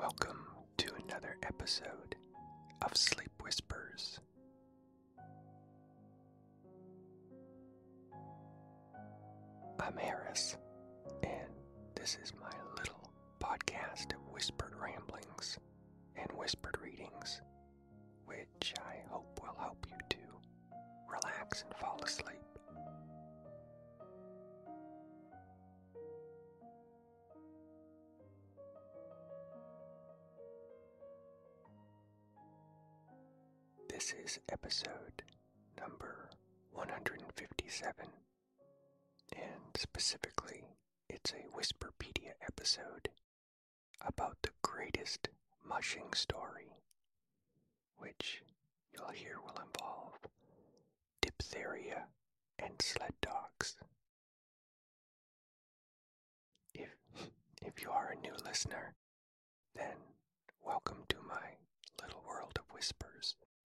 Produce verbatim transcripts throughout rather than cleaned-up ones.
Welcome to another episode of Sleep Whispers. I'm Harris, and this is my little podcast of whispered ramblings and whispered readings, which I hope will help you to relax and fall asleep. This is episode number one hundred fifty-seven, and specifically, it's a Whisperpedia episode about the greatest mushing story, which you'll hear will involve diphtheria and sled dogs. If, if you are a new listener, then welcome to my little world of whispers.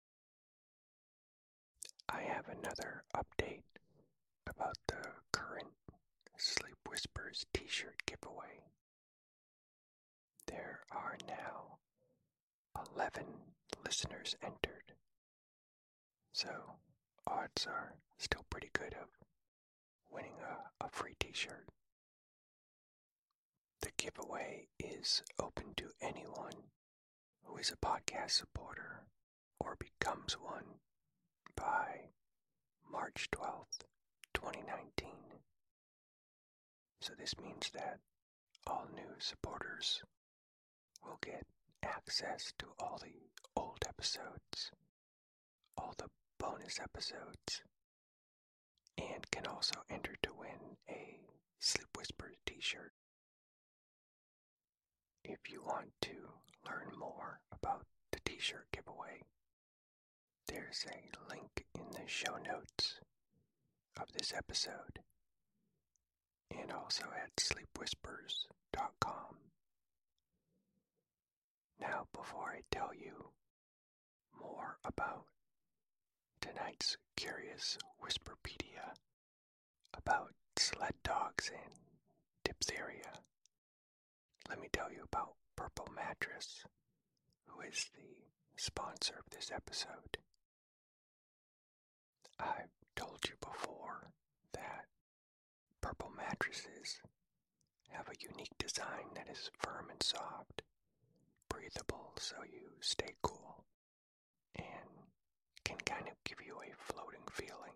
I have another update about the current Sleep Whispers t-shirt giveaway. There are now eleven listeners entered, so odds are still pretty good of winning a, a free t-shirt. The giveaway is open to anyone who is a podcast supporter or becomes one by March twelfth, twenty nineteen. So this means that all new supporters will get access to all the old episodes, all the bonus episodes, and can also enter to win a Sleep Whispers t-shirt. If you want to learn more about the t-shirt giveaway, there's a link in the show notes of this episode, and also at sleep whispers dot com. Now, before I tell you more about tonight's curious Whisperpedia about sled dogs and diphtheria, let me tell you about Purple Mattress, who is the sponsor of this episode. I've told you before that Purple mattresses have a unique design that is firm and soft, breathable so you stay cool, and can kind of give you a floating feeling.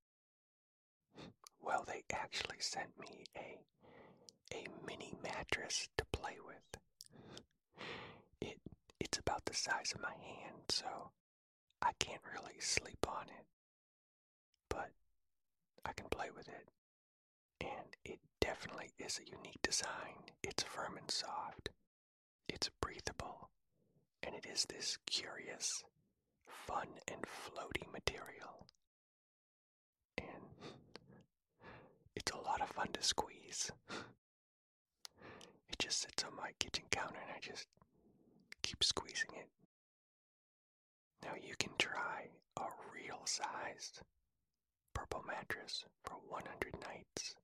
Well, they actually sent me a a mini mattress to play with. It it's about the size of my hand, so I can't really sleep on it, but I can play with it. And it definitely is a unique design. It's firm and soft. It's breathable. And it is this curious, fun and floaty material. And it's a lot of fun to squeeze. It just sits on my kitchen counter and I just keep squeezing it. Now you can try a real-sized Purple mattress for one hundred nights.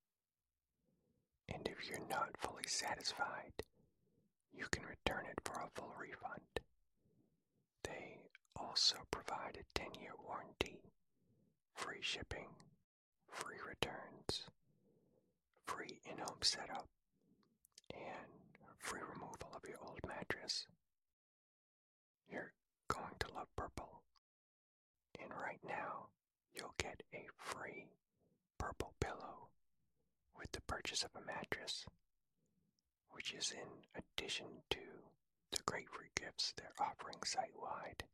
And if you're not fully satisfied, you can return it for a full refund. They also provide a ten-year warranty, free shipping, free returns, free in-home setup, and free removal of your old mattress. You're going to love Purple. And right now, you'll get a free Purple pillow with the purchase of a mattress, which is in addition to the great free gifts they're offering site-wide.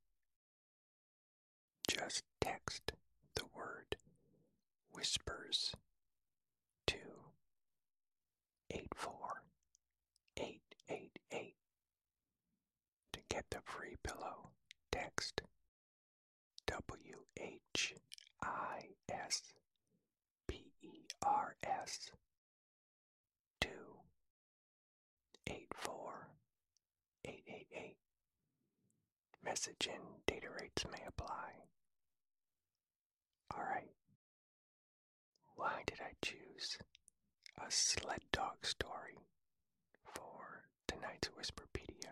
Just text the word whispers to eight four eight eight eight to get the free pillow. Text W H I S P E R S to eight four eight eight eight. Message and data rates may apply. Alright. Why did I choose a sled dog story for tonight's Whisperpedia.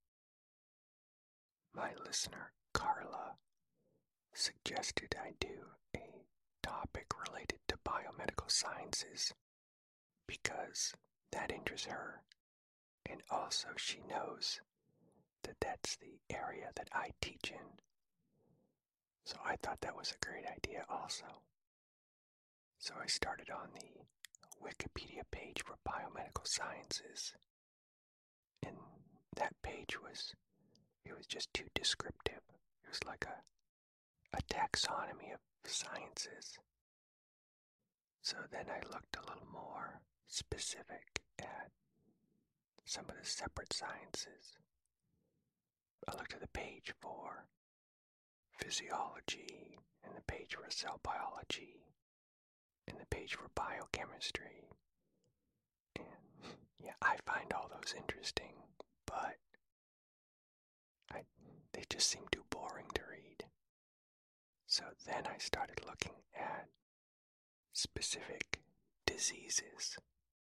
My listener, Carla, suggested I do a topic related to biomedical sciences because that interests her, and also she knows that that's the area that I teach in. So I thought that was a great idea also. So I started on the Wikipedia page for biomedical sciences, and that page was, it was just too descriptive. It was like a, a taxonomy of sciences. So then I looked a little more specific at some of the separate sciences. I looked at the page for physiology, and the page for cell biology, and the page for biochemistry. And yeah, I find all those interesting, but I, they just seem too boring to read. So then I started looking at specific diseases.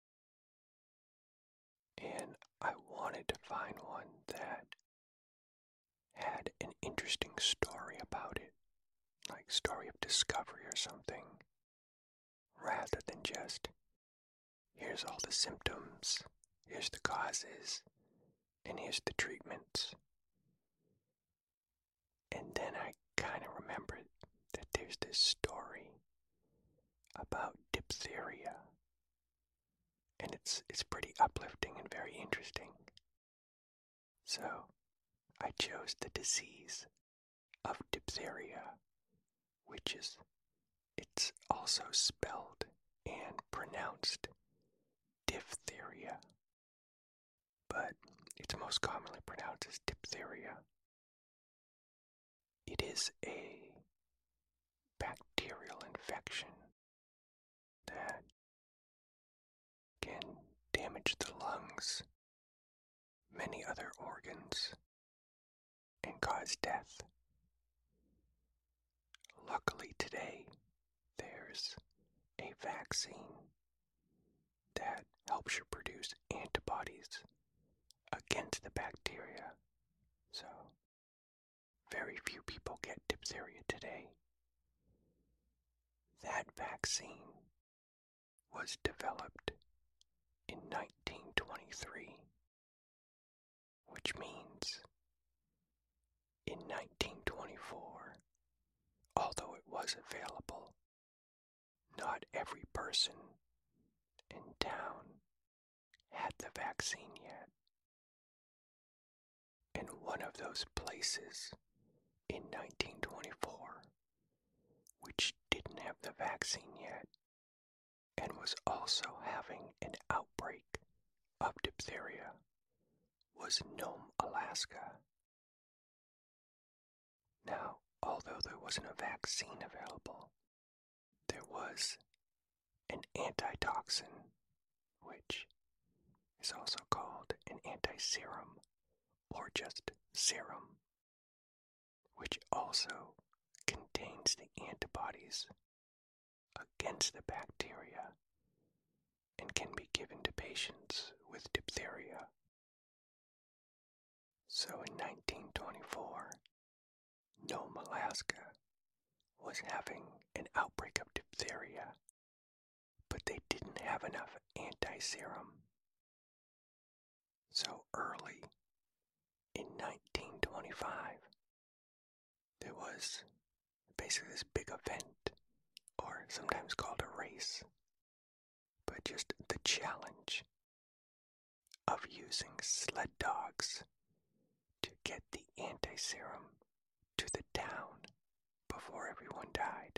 And I wanted to find one that had an interesting story about it, like story of discovery or something, rather than just, here's all the symptoms, here's the causes, and here's the treatments. And then I kind of remembered that there's this story about diphtheria, and it's it's pretty uplifting and very interesting. So I chose the disease of diphtheria, which is, it's also spelled and pronounced diphtheria, but it's most commonly pronounced as diphtheria. It is a bacterial infection that can damage the lungs, many other organs, and cause death. Luckily today, there's a vaccine that helps you produce antibodies against the bacteria. So, very few people get diphtheria today. That vaccine was developed in nineteen twenty-three, which means in nineteen twenty-four, although it was available, not every person in town had the vaccine yet. And one of those places in nineteen twenty-four, which didn't have the vaccine yet, and was also having an outbreak of diphtheria, was Nome, Alaska. Now, although there wasn't a vaccine available, there was an antitoxin, which is also called an antiserum, or just serum, which also contains the antibodies against the bacteria and can be given to patients with diphtheria. So in nineteen twenty-four, Nome, Alaska was having an outbreak of diphtheria, but they didn't have enough antiserum. So early in nineteen twenty-five, there was basically this big event, or sometimes called a race, but just the challenge of using sled dogs to get the antiserum to the town before everyone died.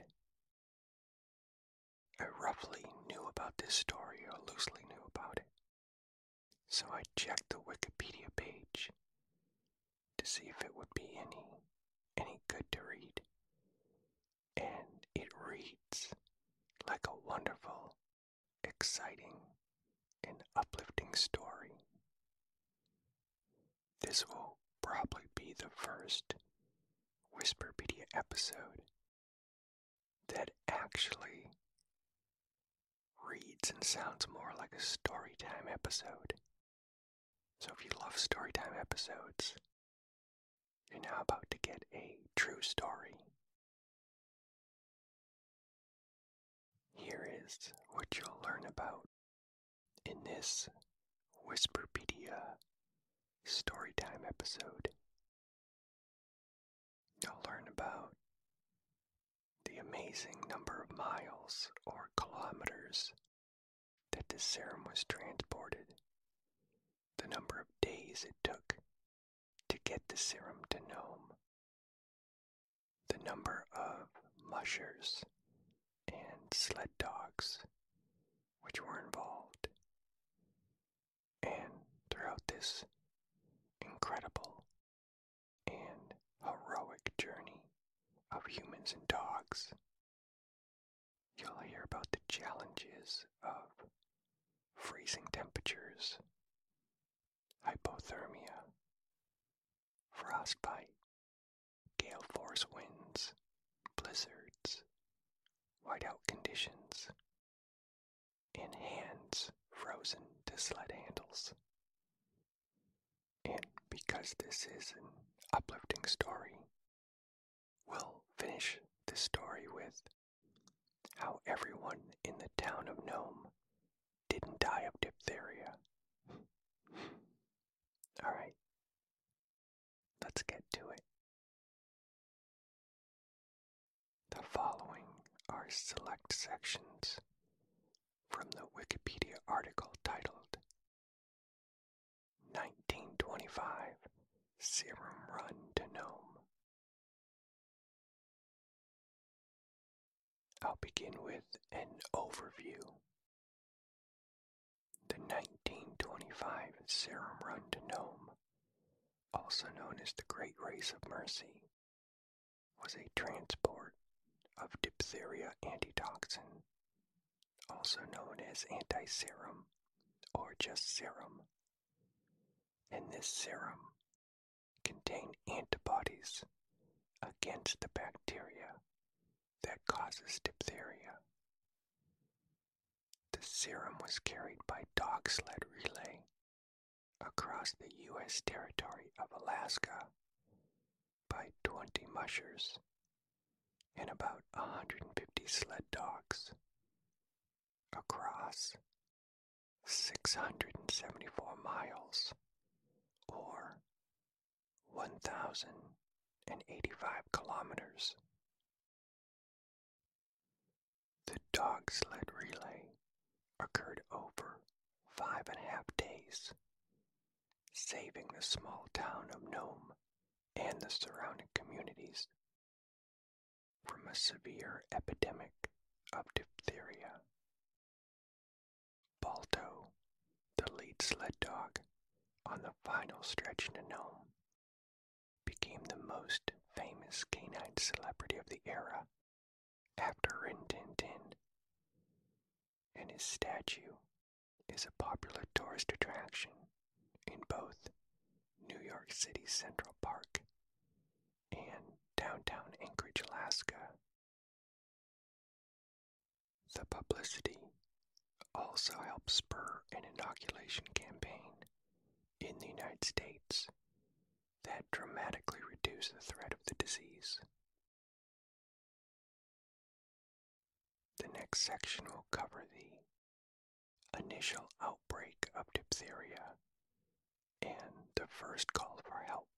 I roughly knew about this story, or loosely knew about it, so I checked the Wikipedia page to see if it would be any any good to read, and it reads like a wonderful, exciting, and uplifting story. This will probably be the first Whisperpedia episode that actually reads and sounds more like a storytime episode. So if you love storytime episodes, you're now about to get a true story. Here is what you'll learn about in this Whisperpedia storytime episode. You'll learn about the amazing number of miles or kilometers that the serum was transported, the number of days it took to get the serum to Nome, the number of mushers and sled dogs which were involved, and throughout this incredible and heroic journey of humans and dogs, you'll hear about the challenges of freezing temperatures, hypothermia, frostbite, gale force winds, blizzards, whiteout conditions, and hands frozen to sled handles. And because this is an uplifting story, we'll finish this story with how everyone in the town of Nome didn't die of diphtheria. Alright, let's get to it. The following are select sections from the Wikipedia article titled nineteen twenty-five Serum Run to Nome. I'll begin with an overview. The nineteen twenty-five Serum Run to Nome, also known as the Great Race of Mercy, was a transport of diphtheria antitoxin, also known as anti-serum or just serum. And this serum contained antibodies against the bacteria that causes diphtheria. The serum was carried by dog sled relay across the U S territory of Alaska by twenty mushers and about one hundred fifty sled dogs across six hundred seventy-four miles or one thousand eighty-five kilometers. The dog sled relay occurred over five and a half days, saving the small town of Nome and the surrounding communities from a severe epidemic of diphtheria. Balto, the lead sled dog on the final stretch to Nome, became the most famous canine celebrity of the era after Rin Tin Tin, and his statue is a popular tourist attraction in both New York City's Central Park and downtown Anchorage, Alaska. The publicity also helped spur an inoculation campaign in the United States that dramatically reduced the threat of the disease. The next section will cover the initial outbreak of diphtheria and the first call for help.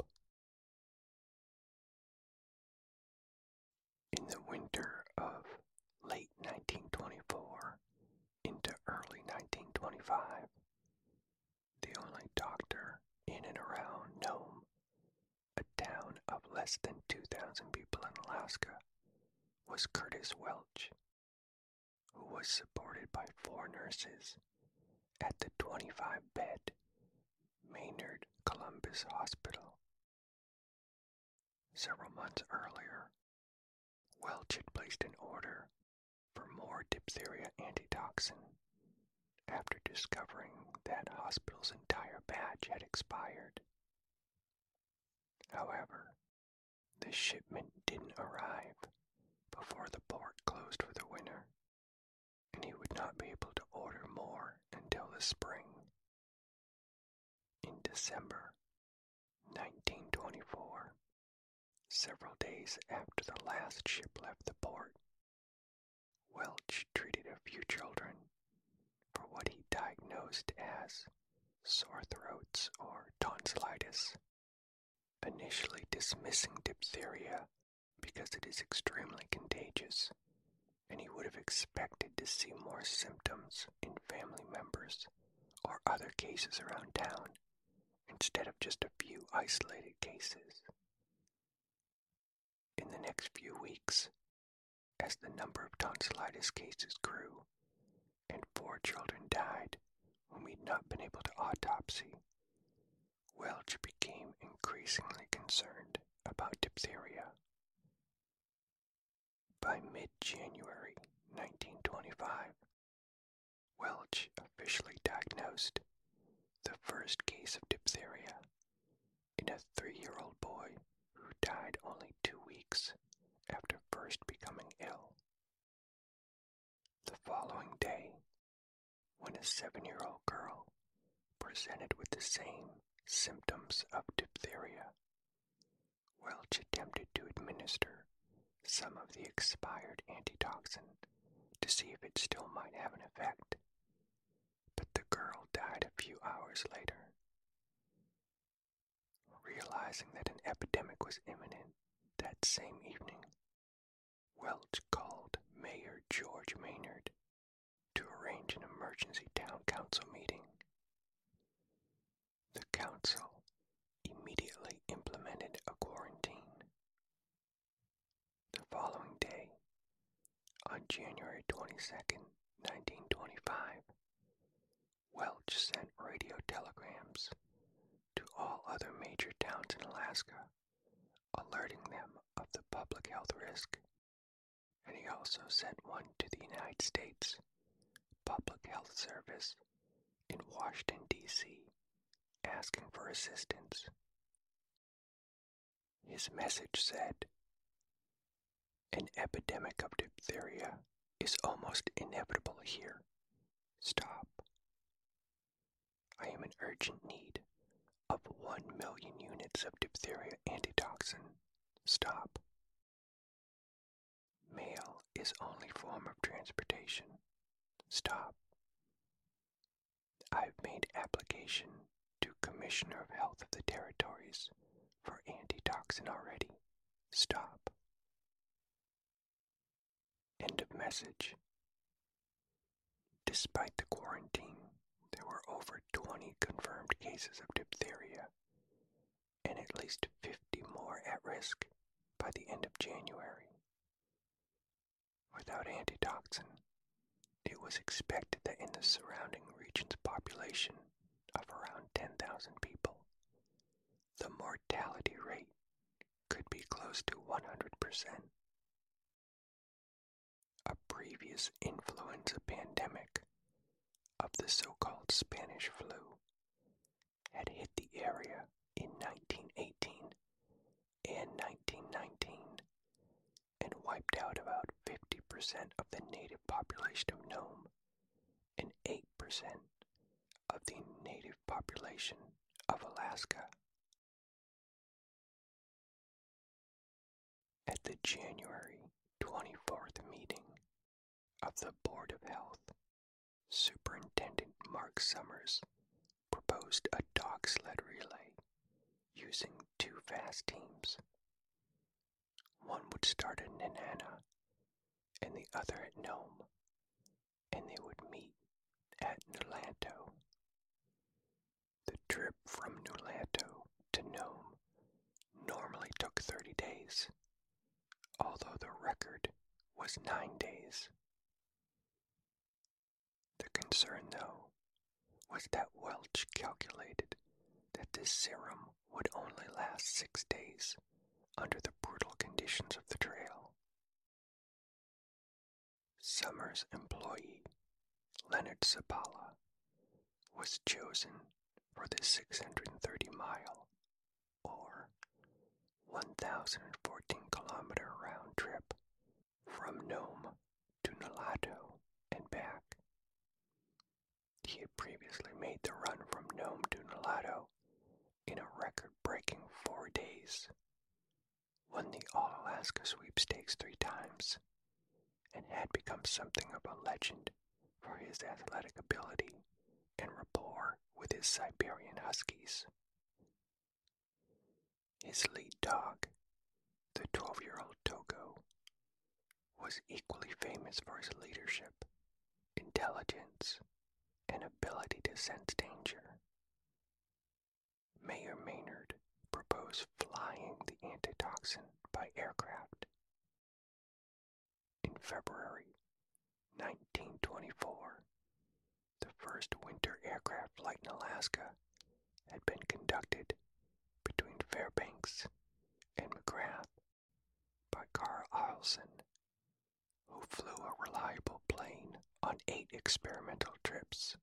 In the winter of late nineteen twenty-four into early nineteen twenty-five, the only doctor in and around Nome, a town of less than two thousand people in Alaska, was Curtis Welch, who was supported by four nurses at the twenty-five bed Maynard Columbus Hospital. Several months earlier, Welch had placed an order for more diphtheria antitoxin after discovering that hospital's entire batch had expired. However, the shipment didn't arrive before the port closed for the winter, and he would not be able to order more until the spring. In December nineteen twenty-four, several days after the last ship left the port, Welch treated a few children for what he diagnosed as sore throats or tonsillitis, initially dismissing diphtheria because it is extremely contagious, and he would have expected to see more symptoms in family members or other cases around town instead of just a few isolated cases. In the next few weeks, as the number of tonsillitis cases grew and four children died whom he'd not been able to autopsy, Welch became increasingly concerned about diphtheria. By mid-January nineteen twenty-five, Welch officially diagnosed the first case of diphtheria in a three-year-old boy who died only two weeks after first becoming ill. The following day, when a seven-year-old girl presented with the same symptoms of diphtheria, Welch attempted to administer some of the expired antitoxin to see if it still might have an effect, but the girl died a few hours later. Realizing that an epidemic was imminent that same evening, Welch called Mayor George Maynard to arrange an emergency town council meeting. The council immediately implemented a quarantine. The following day, on January twenty-second, nineteen twenty-five, Welch sent radio telegrams to all other major towns in Alaska, alerting them of the public health risk, and he also sent one to the United States Public Health Service in Washington, D C, asking for assistance. His message said, "An epidemic of diphtheria is almost inevitable here. Stop. I am in urgent need of one million units of diphtheria antitoxin. Stop. Mail is only form of transportation. Stop. I've made application to Commissioner of Health of the Territories for antitoxin already. Stop." End of message. Despite the quarantine, there were over twenty confirmed cases of diphtheria, and at least fifty more at risk by the end of January. Without antitoxin, it was expected that in the surrounding region's population of around ten thousand people, the mortality rate could be close to one hundred percent. A previous influenza pandemic of the so-called Spanish flu had hit the area in nineteen eighteen and nineteen nineteen and wiped out about fifty percent of the native population of Nome and eight percent of the native population of Alaska. At the January twenty-fourth meeting of the Board of Health, Superintendent Mark Summers proposed a dog sled relay using two fast teams. One would start at Nenana and the other at Nome, and they would meet at Nulato. The trip from Nulato to Nome normally took thirty days, although the record was nine days. The concern, though, was that Welch calculated that this serum would only last six days under the brutal conditions of the trail. Summers' employee, Leonard Sabala, was chosen for the six hundred thirty mile, or one thousand fourteen kilometer round trip from Nome to Nulato and back. He had previously made the run from Nome to Nulato hour days, won the All-Alaska Sweepstakes three times, and had become something of a legend for his athletic ability and rapport with his Siberian Huskies. His lead dog, the twelve-year-old Togo, was equally famous for his leadership, intelligence, and ability to sense danger. Mayor Maynard proposed flying the antitoxin by aircraft. In February nineteen twenty-four, the first winter aircraft flight in Alaska had been conducted between Fairbanks and McGrath by Carl Arlson, who flew a reliable plane on eight experimental trips.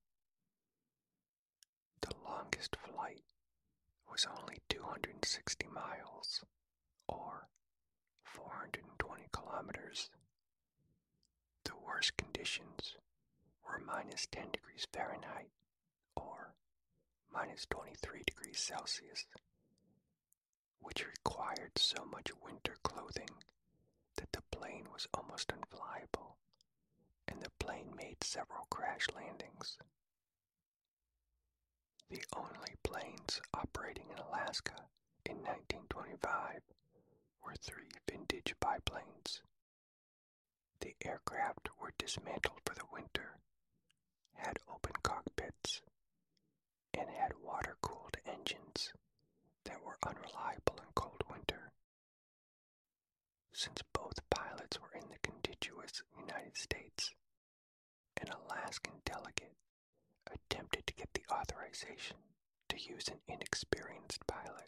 The longest flight was only two hundred sixty miles, or four hundred twenty kilometers. The worst conditions were minus ten degrees Fahrenheit, or minus twenty-three degrees Celsius, which required so much winter clothing that the plane was almost unflyable, and the plane made several crash landings. The only planes operating in Alaska in nineteen twenty-five were three vintage biplanes. The aircraft were dismantled for the winter, had open cockpits, and had water-cooled engines that were unreliable in cold winter. Since both pilots were in the contiguous United States, an Alaskan delegate attempted to get the authorization to use an inexperienced pilot.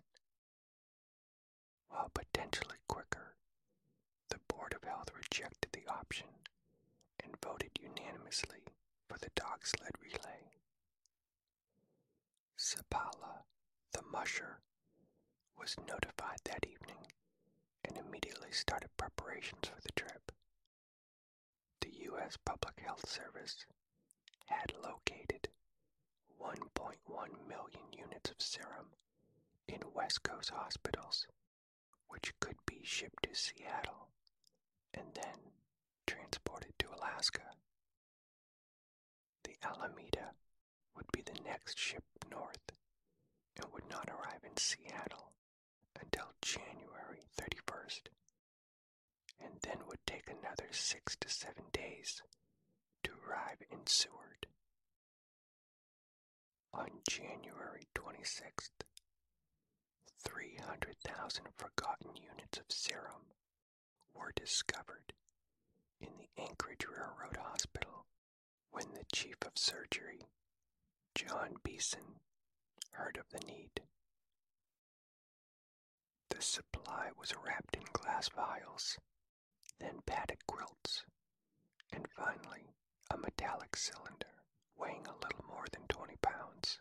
While potentially quicker, the Board of Health rejected the option and voted unanimously for the dog sled relay. Sapala, the musher, was notified that evening and immediately started preparations for the trip. The U S Public Health Service had located one point one million units of serum in West Coast hospitals, which could be shipped to Seattle and then transported to Alaska. The Alameda would be the next ship north and would not arrive in Seattle until January thirty-first, and then would take another six to seven days to arrive in Seward. On January twenty-sixth, three hundred thousand forgotten units of serum were discovered in the Anchorage Railroad Hospital when the chief of surgery, John Beeson, heard of the need. The supply was wrapped in glass vials, then padded quilts, and finally a metallic cylinder weighing a little more than twenty pounds.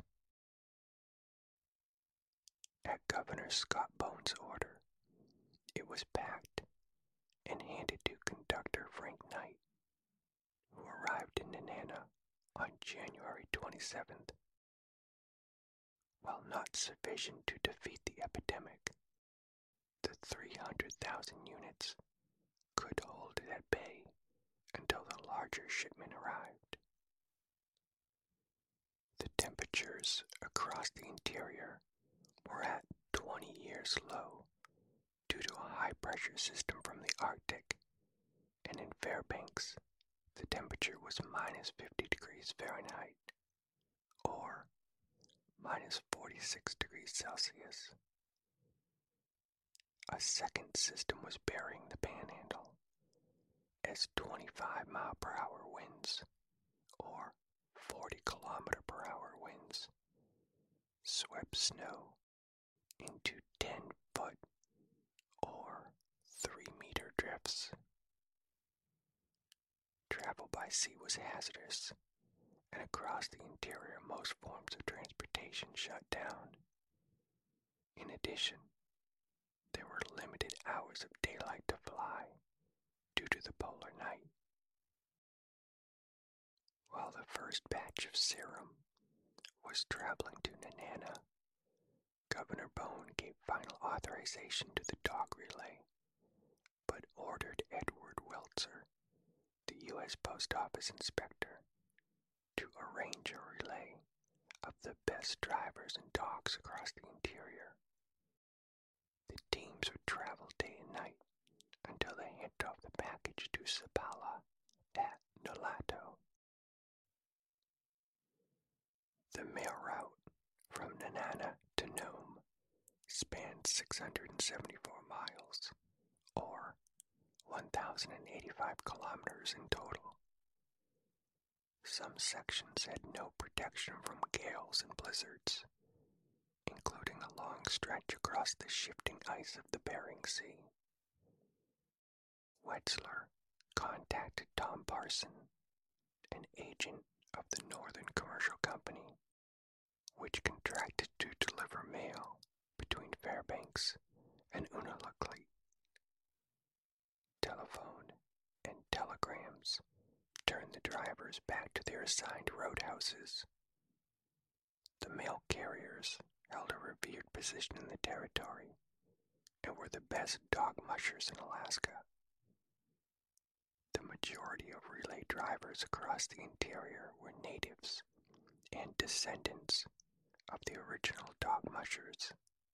At Governor Scott Bones' order, it was packed and handed to conductor Frank Knight, who arrived in Nenana on January twenty-seventh. While not sufficient to defeat the epidemic, the three hundred thousand units could hold it at bay until the larger shipment arrived. The temperatures across the interior were at twenty years low due to a high-pressure system from the Arctic, and in Fairbanks, the temperature was minus fifty degrees Fahrenheit, or minus forty-six degrees Celsius. A second system was burying the panhandle, as twenty-five mile per hour winds, or forty kilometer per hour winds, swept snow into ten foot or three meter drifts. Travel by sea was hazardous, and across the interior most forms of transportation shut down. In addition, there were limited hours of daylight to fly due to the polar night. While the first batch of serum was traveling to Nenana, Governor Bone gave final authorization to the dog relay, but ordered Edward Welzer, the U S Post Office inspector, to arrange a relay of the best drivers and dogs across the interior. The teams would travel day and night until they handed off the package to Sapala at Nolato. The mail route from Nenana to Nome spanned six hundred seventy-four miles, or one thousand eighty-five kilometers in total. Some sections had no protection from gales and blizzards, including a long stretch across the shifting ice of the Bering Sea. Wetzler contacted Tom Parson, an agent of the Northern Commercial Company, which contracted to deliver mail between Fairbanks and Unalakleet. Telephone and telegrams turned the drivers back to their assigned roadhouses. The mail carriers held a revered position in the territory and were the best dog mushers in Alaska. The majority of relay drivers across the interior were natives and descendants of the original dog mushers.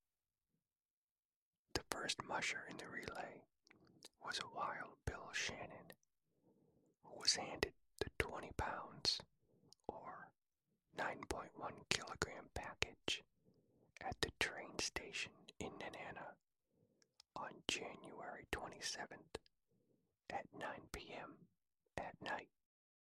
The first musher in the relay was a Wild Bill Shannon, who was handed the twenty pounds, or nine point one kilogram package at the train station in Nenana on January twenty-seventh at nine p.m. at night.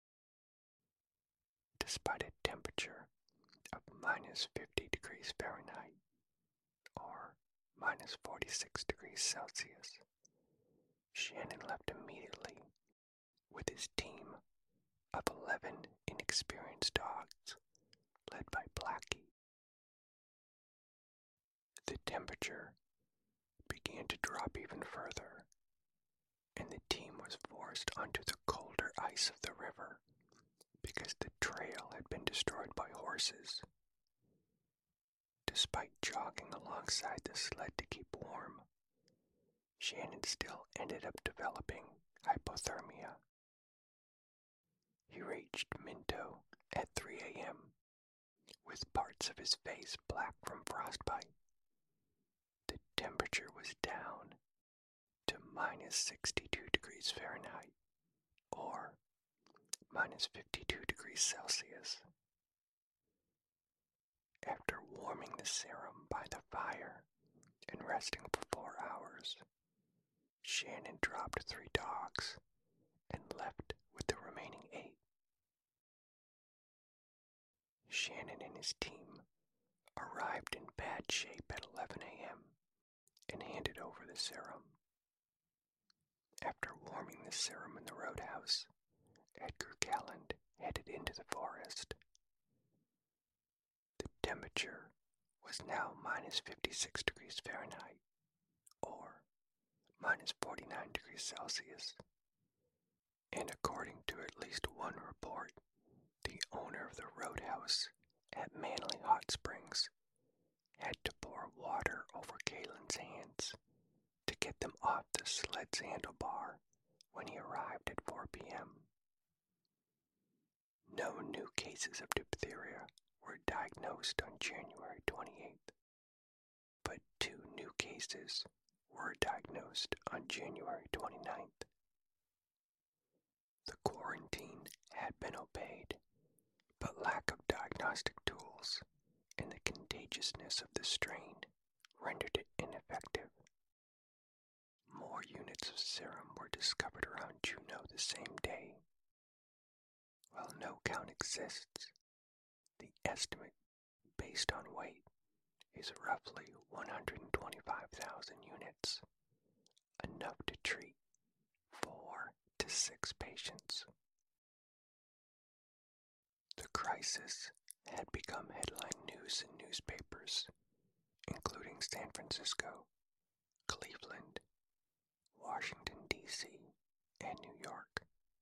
Despite a temperature of minus fifty degrees Fahrenheit, or minus forty-six degrees Celsius, Shannon left immediately with his team of eleven inexperienced dogs led by Blackie. The temperature began to drop even further, and the team was forced onto the colder ice of the river because the trail had been destroyed by horses. Despite jogging alongside the sled to keep warm, Shannon still ended up developing hypothermia. He reached Minto at three a.m. with parts of his face black from frostbite. The temperature was down to minus sixty-two degrees Fahrenheit, or minus fifty-two degrees Celsius. After warming the serum by the fire and resting for four hours, Shannon dropped three dogs and left with the remaining eight. Shannon and his team arrived in bad shape at eleven a.m. and handed over the serum. After warming the serum in the roadhouse, Edgar Calland headed into the forest. The temperature was now minus fifty-six degrees Fahrenheit, or minus forty-nine degrees Celsius, and according to at least one report, the owner of the roadhouse at Manly Hot Springs had to pour water over Galen's hands to get them off the sled's handlebar when he arrived at four p.m. No new cases of diphtheria were diagnosed on January twenty-eighth, but two new cases were diagnosed on January twenty-ninth. The quarantine had been obeyed, but lack of diagnostic tools and the contagiousness of the strain rendered it ineffective. More units of serum were discovered around Juneau the same day. While no count exists, the estimate based on weight is roughly one hundred twenty-five thousand units, enough to treat four to six patients. The crisis had become headline news in newspapers, including San Francisco, Cleveland, Washington, D C, and New York.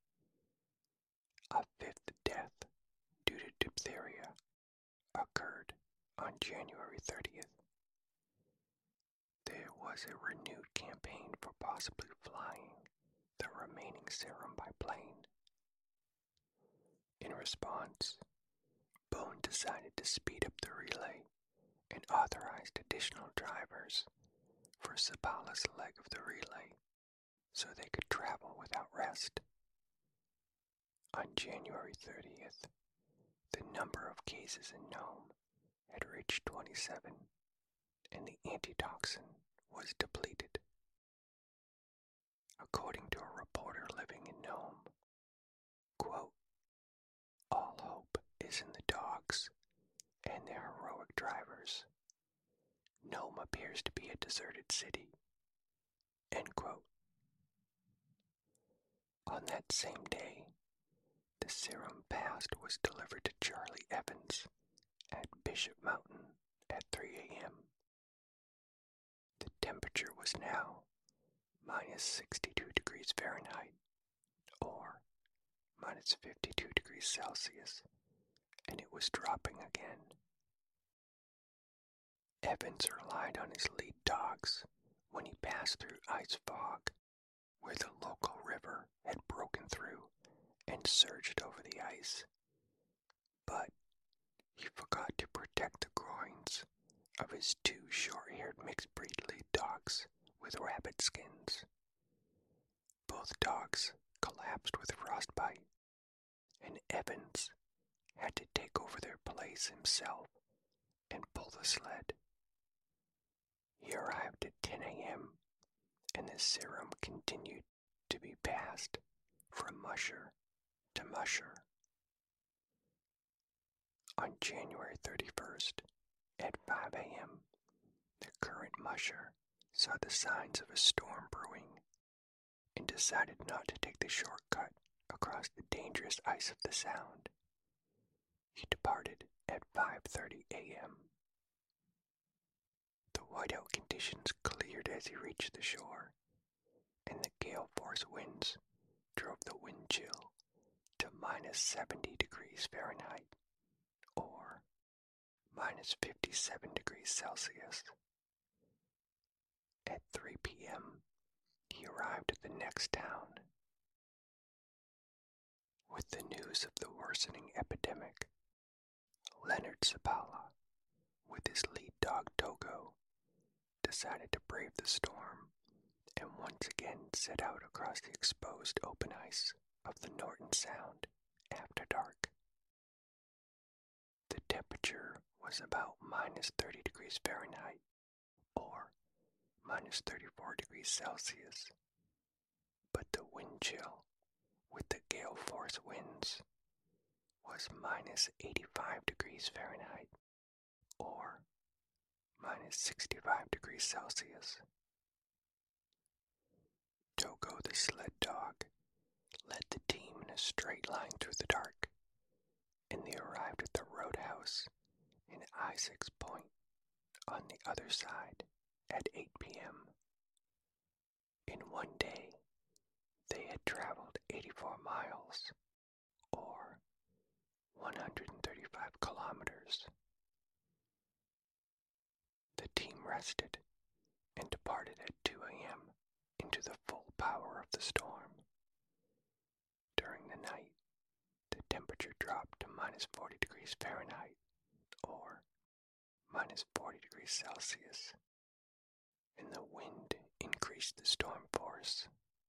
A fifth death due to diphtheria occurred on January thirtieth there was a renewed campaign for possibly flying the remaining serum by plane. In response, Boeing decided to speed up the relay and authorized additional drivers for Zapala's leg of the relay so they could travel without rest. On January thirtieth, the number of cases in Nome had reached twenty-seven, and the antitoxin was depleted. According to a reporter living in Nome, quote, "All hope is in the dogs and their heroic drivers. Nome appears to be a deserted city." End quote. On that same day, the serum passed was delivered to Charlie Evans at Bishop Mountain at three a.m. The temperature was now minus sixty-two degrees Fahrenheit, or minus fifty-two degrees Celsius, and it was dropping again. Evans relied on his lead dogs when he passed through ice fog, where the local river had broken through and surged over the ice. But he forgot to protect the groins of his two short-haired mixed-breed lead dogs with rabbit skins. Both dogs collapsed with frostbite, and Evans had to take over their place himself and pull the sled. He arrived at ten a.m., and the serum continued to be passed from musher to musher. On January thirty-first, at five a.m., the current musher saw the signs of a storm brewing and decided not to take the shortcut across the dangerous ice of the Sound. He departed at five thirty a.m. The whiteout conditions cleared as he reached the shore, and the gale force winds drove the wind chill to minus seventy degrees Fahrenheit, or minus fifty-seven degrees Celsius. At three p.m., he arrived at the next town. With the news of the worsening epidemic, Leonard Zapala, with his lead dog Togo, decided to brave the storm and once again set out across the exposed open ice of the Norton Sound after dark. The temperature was about minus thirty degrees Fahrenheit, or minus thirty-four degrees Celsius, but the wind chill with the gale force winds was minus eighty-five degrees Fahrenheit, or minus sixty-five degrees Celsius. Togo the sled dog led the team in a straight line through the dark, and they arrived at the roadhouse in Isaacs Point on the other side at eight p.m. In one day, they had traveled eighty-four miles, or one hundred thirty-five kilometers. The team rested and departed at two a.m. into the full power of the storm. During the night, the temperature dropped to minus forty degrees Fahrenheit, or minus forty degrees Celsius, and the wind increased the storm force.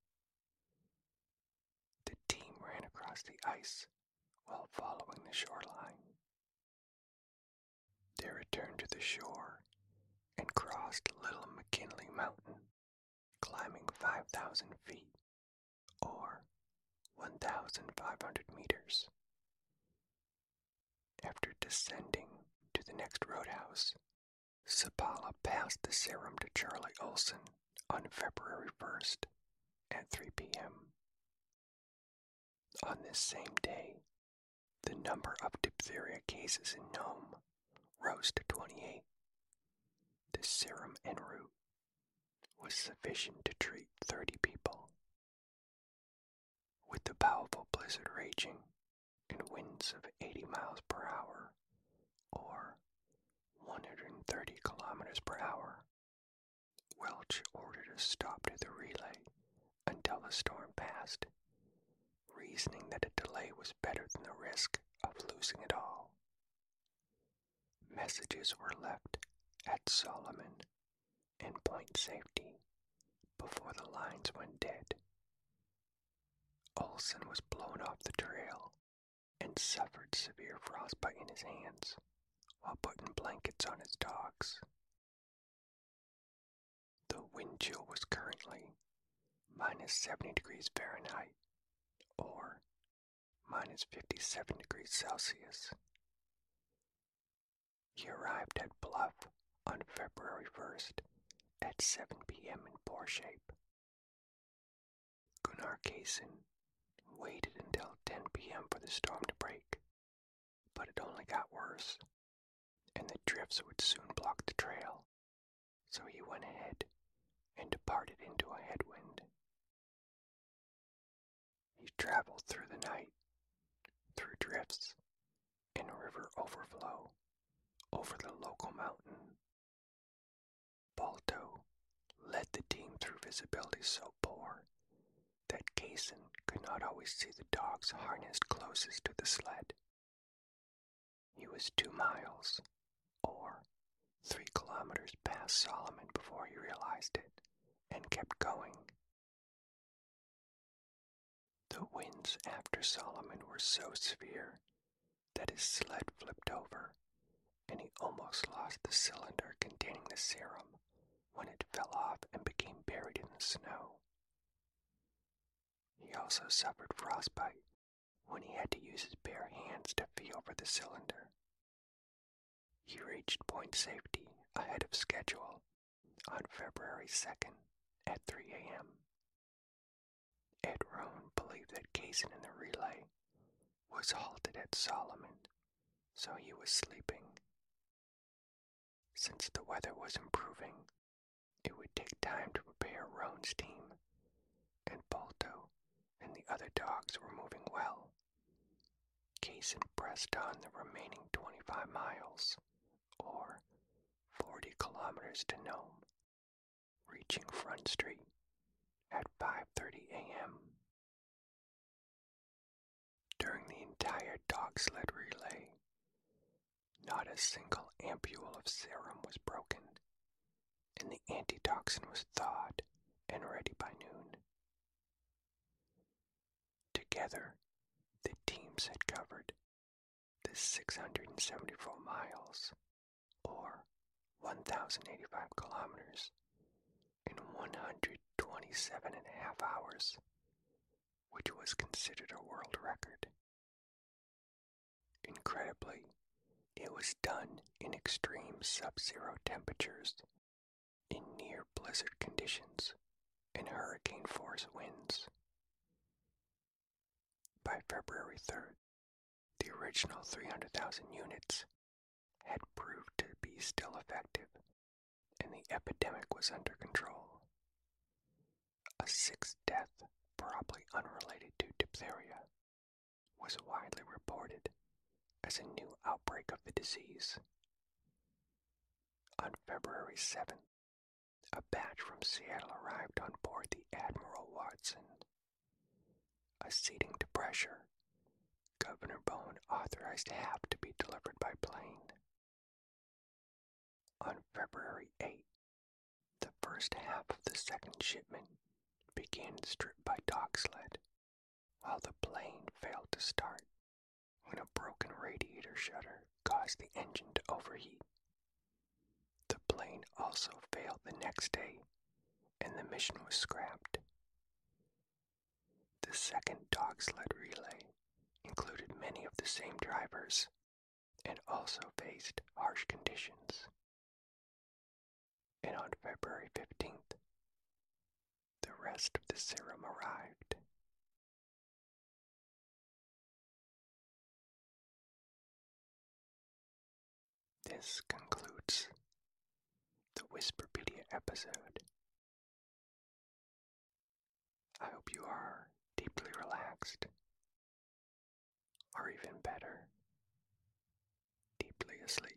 The team ran across the ice while following the shoreline. They returned to the shore and crossed Little McKinley Mountain, climbing five thousand feet, or one thousand five hundred meters. After descending to the next roadhouse, Zapala passed the serum to Charlie Olson on February first at three p.m. On this same day, the number of diphtheria cases in Nome rose to twenty-eight. The serum en route was sufficient to treat thirty people. With the powerful blizzard raging and winds of eighty miles per hour, or one hundred thirty kilometers per hour, Welch ordered a stop to the relay until the storm passed, reasoning that a delay was better than the risk of losing it all. Messages were left at Solomon and Point Safety before the lines went dead. Olson was blown off the trail and suffered severe frostbite in his hands while putting blankets on his dogs. The wind chill was currently minus seventy degrees Fahrenheit or minus fifty-seven degrees Celsius. He arrived at Bluff on February first at seven p.m. in poor shape. Gunnar Kaysen waited until ten p.m. for the storm to break, but it only got worse, and the drifts would soon block the trail, so he went ahead and departed into a headwind. He traveled through the night, through drifts, and river overflow, over the local mountain. Balto led the team through visibility so poor that Kaysen could not always see the dogs harnessed closest to the sled. He was two miles, or three kilometers past Solomon before he realized it, and kept going. The winds after Solomon were so severe that his sled flipped over, and he almost lost the cylinder containing the serum when it fell off and became buried in the snow. He also suffered frostbite when he had to use his bare hands to feel for the cylinder. He reached Point Safety ahead of schedule on February second at three a.m. Ed Rohn believed that Kaysen in the relay was halted at Solomon, so he was sleeping. Since the weather was improving, it would take time to prepare Rohn's team, and Balto and the other dogs were moving well. Kaysen pressed on the remaining twenty-five miles, or forty kilometers to Nome, reaching Front Street at five thirty a.m. During the entire dog sled relay, not a single ampule of serum was broken, and the antitoxin was thawed and ready by noon. Together, the teams had covered the six hundred seventy-four miles, or one thousand eighty-five kilometers, in one hundred twenty-seven and a half hours, which was considered a world record. Incredibly, it was done in extreme sub-zero temperatures, in near blizzard conditions, and hurricane-force winds. By February third, the original three hundred thousand units had proved to be still effective, and the epidemic was under control. A sixth death, probably unrelated to diphtheria, was widely reported as a new outbreak of the disease. On February seventh, a batch from Seattle arrived on board the Admiral Watson. Acceding to pressure, Governor Bone authorized half to be delivered by plane. On February eighth, the first half of the second shipment began to strip by dog sled, while the plane failed to start when a broken radiator shutter caused the engine to overheat. The plane also failed the next day, and the mission was scrapped. The second dog sled relay included many of the same drivers and also faced harsh conditions. And on February fifteenth, the rest of the serum arrived. This concludes the Whisperpedia episode. I hope you are deeply relaxed, or even better, deeply asleep.